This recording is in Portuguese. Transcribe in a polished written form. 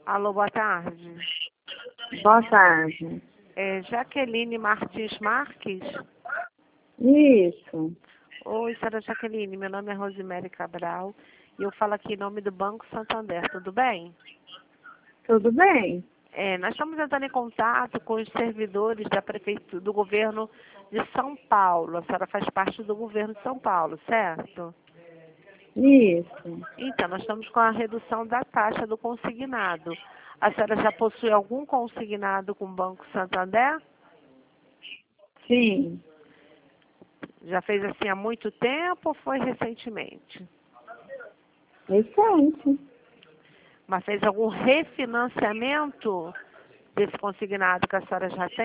Alô, boa tarde. Boa tarde. É Jaqueline Martins Marques? Isso. Oi, senhora Jaqueline, meu nome é Rosemary Cabral e eu falo aqui em nome do Banco Santander, tudo bem? Tudo bem? Nós estamos entrando em contato com os servidores da prefeitura, do governo de São Paulo. A senhora faz parte do governo de São Paulo, certo? Isso. Então, nós estamos com a redução da taxa do consignado. A senhora já possui algum consignado com o Banco Santander? Sim. Já fez assim há muito tempo ou foi recentemente? Recente. Mas fez algum refinanciamento desse consignado que a senhora já tem?